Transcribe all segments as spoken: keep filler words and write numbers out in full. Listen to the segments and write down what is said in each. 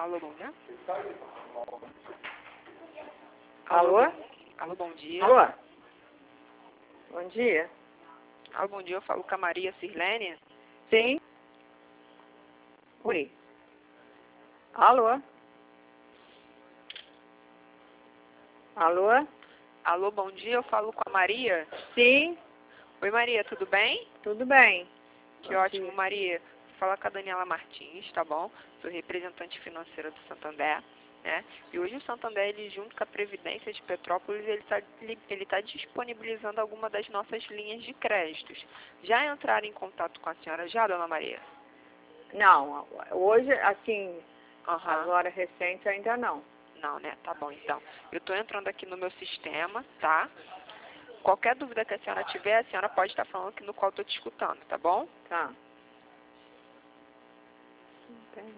Alô, bom dia. Alô? Alô, bom dia. Alô? Bom dia. Alô, bom dia. Eu falo com a Maria Sirlene. Sim? Oi. Alô? Alô? Alô, bom dia. Eu falo com a Maria. Sim? Oi, Maria, tudo bem? Tudo bem. Que Bom ótimo, dia. Maria. Fala com a Daniela Martins, tá bom? Sou representante financeira do Santander, né? E hoje o Santander, ele, junto com a Previdência de Petrópolis, ele está ele, ele tá disponibilizando alguma das nossas linhas de créditos. Já entraram em contato com a senhora já, dona Maria? Não, hoje, assim, Aham. agora recente ainda não. Não, né? Tá bom, então. Eu tô entrando aqui no meu sistema, tá? Qualquer dúvida que a senhora tiver, a senhora pode estar falando aqui no qual eu tô te escutando, tá bom? Tá. Não tem.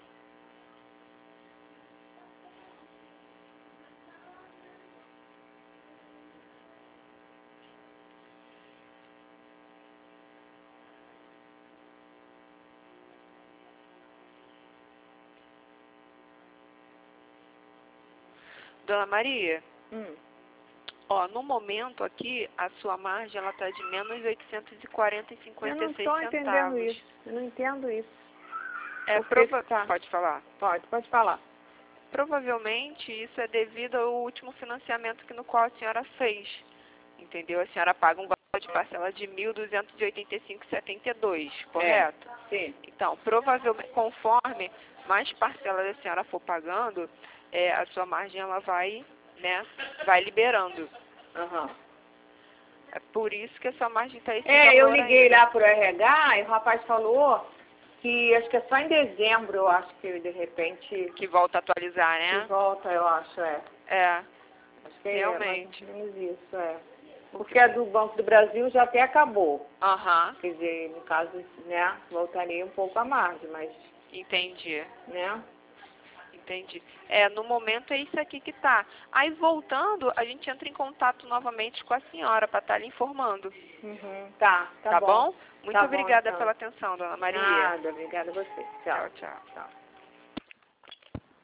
Dona Maria, Hum. ó, no momento aqui, a sua margem, ela tá de menos oitocentos e quarenta e Eu cinquenta não e seis estou entendendo centavos. isso. Eu não entendo isso. É Por que prova... que tá? Pode falar. Pode, pode falar. Provavelmente isso é devido ao último financiamento que no qual a senhora fez. Entendeu? A senhora paga um valor de parcela de mil duzentos e oitenta e cinco reais e setenta e dois centavos, correto? É, sim. Então, provavelmente, conforme mais parcelas a senhora for pagando, é, a sua margem ela vai, né, vai liberando. Aham. É por isso que a sua margem está esse É, eu valor liguei ainda. lá pro R H e o rapaz falou que acho que é só em dezembro, eu acho que de repente Que volta a atualizar, que né? volta, eu acho, é. É, Acho que realmente. é mais ou menos isso, é. Porque a do Banco do Brasil já até acabou. Aham, Quer dizer, no caso, né, voltaria um pouco a margem, mas, entendi. né? Entendi. É, no momento é isso aqui que tá. Aí voltando, a gente entra em contato novamente com a senhora para estar lhe informando. Uhum. Tá, tá, Tá bom. bom? Muito Tá bom, obrigada então. pela atenção, dona Maria. Nada, obrigada a você. Tchau. Tchau, tchau. Tchau.